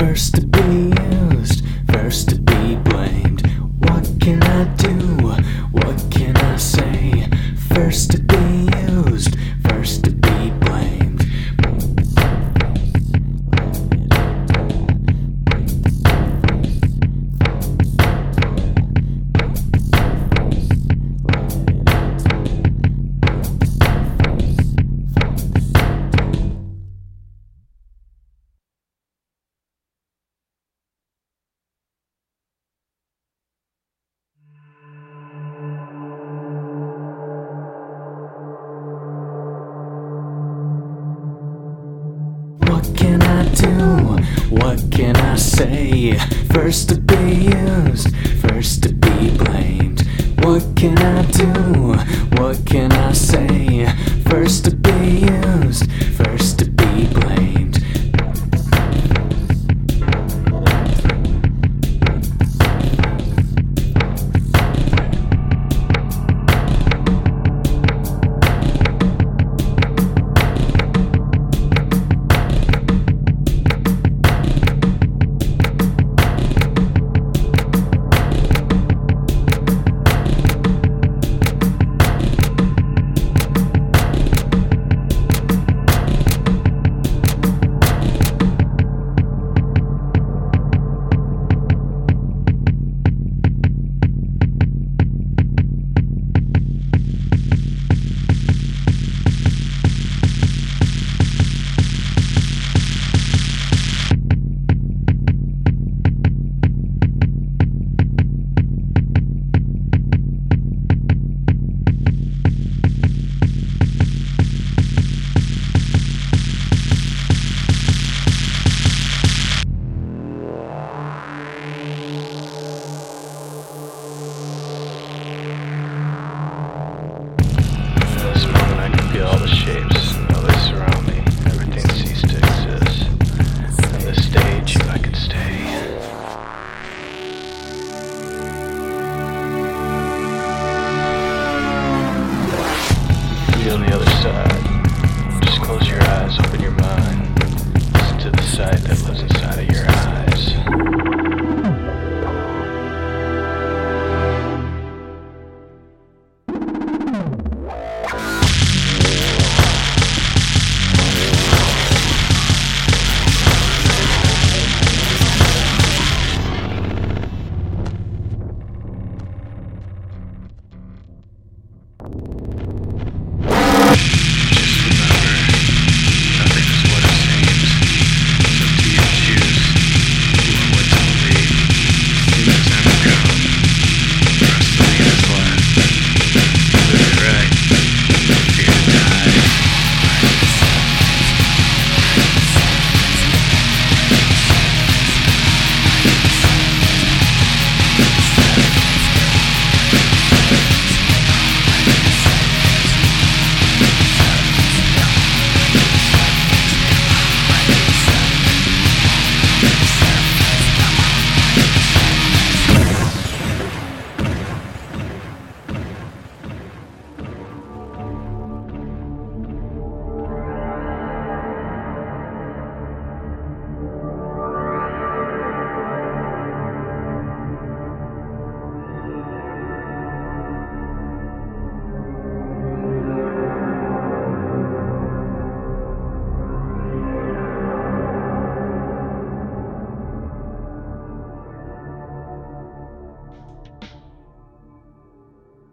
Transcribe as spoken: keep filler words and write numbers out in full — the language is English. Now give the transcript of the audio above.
First to be used, first to be blamed. What can I do? What can I say? First to be used, first to be blamed. What can I do? What can I say? First to be used, first to be blamed. What can I do? What can I say? First to be used,